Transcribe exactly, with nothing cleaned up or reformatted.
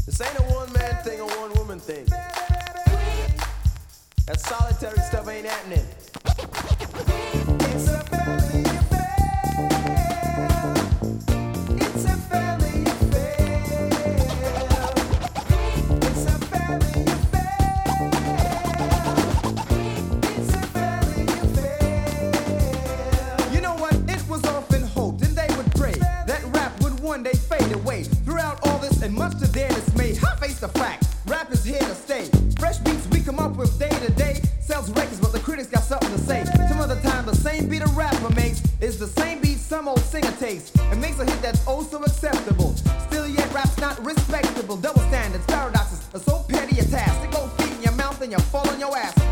This ain't a one-man thing or one-woman thing. That solitary stuff ain't happening. It's a family affair. It's a family affair. It's a family affair. It's a family affair. You know what? It was often hoped, and they would pray, that rap would one day fade away. Throughout all this, and much to their dismay, I face the fact, rap is here to stay. Fresh beats we come up with day to day. Sells records, but the critics got something to say. Some of the time, the same beat a rapper makes is the same beat some old singer takes and makes a hit that's oh so acceptable. Still yet, rap's not respectable. Double standards, paradoxes are so petty a task. They go feet in your mouth and you fall on your ass.